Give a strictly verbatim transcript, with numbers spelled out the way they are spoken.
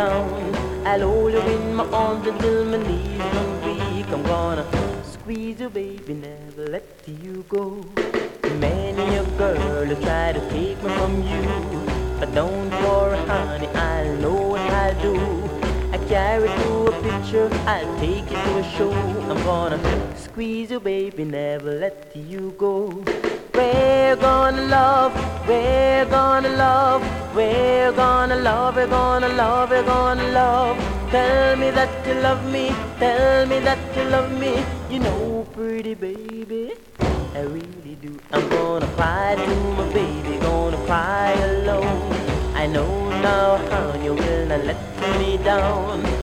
down. I'll hold you in my arms until my knees run weak. I'm gonna squeeze you, baby, never let you go. Many a girl has tried to take me from you, but don't worry, honey, I'll know what I'll do. I carry to a picture, I'll take you to a show. I'm gonna squeeze you, baby, never let you go. We're gonna love, we're gonna love, we're gonna love, we're gonna love, we're gonna love. Tell me that you love me, tell me that you love me. You know, pretty baby, I really do. I'm gonna cry to my baby, gonna cry alone. I know now how you will not let me down.